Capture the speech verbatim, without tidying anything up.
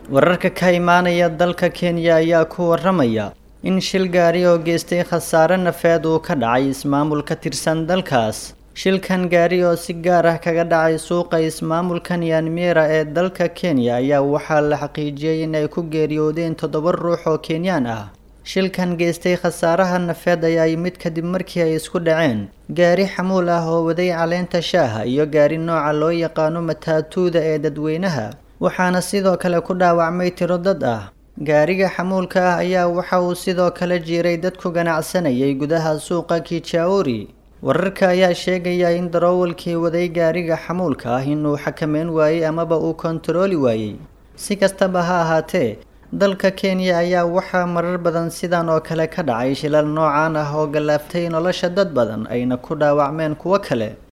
Wararka ka imaanaya dalka Kenya ayaa ku waramaya in shil gaari oo geystay khasaare nafeed uu ka dhacay ismaamul ka tirsan dalkaas. Shilkan gaari oo si gaar ah kaga dhacay suuqa ismaamulka Nyamira ee dalka Kenya ayaa waxaa la xaqiijiyay in ay ku geeriyoodeen toddoba ruux oo Kenyan ah. Shilkan geystay khasaaraha nafeed ayaa yimid kadib markii ay isku dhaceen gaari xamuul ah oo waday caleenta shaaha iyo gaari nooca loo yaqaano matatuda ee dadweynaha, waxaana sidoo kale ku dhaawacmay tiro dad ah. Gaariga xamuulka ah ayaa waxa uu sidoo kale jiiray dad ku ganacsanayay gudaha suuqa Kichauri. Wararka ayaa sheegaya in darawalkii waday gaariga xamuulka ah inuu xakameyn waayay amaba uu kontarooli waayay. Si kastaba ha ahaatee, dalka Kenya ayaa waxaa marar badan sidan oo kale ka dhacay shilal noocan ah oo galaaftay nolosha dad badan ayna ku dhaawacmeen kuwo kale.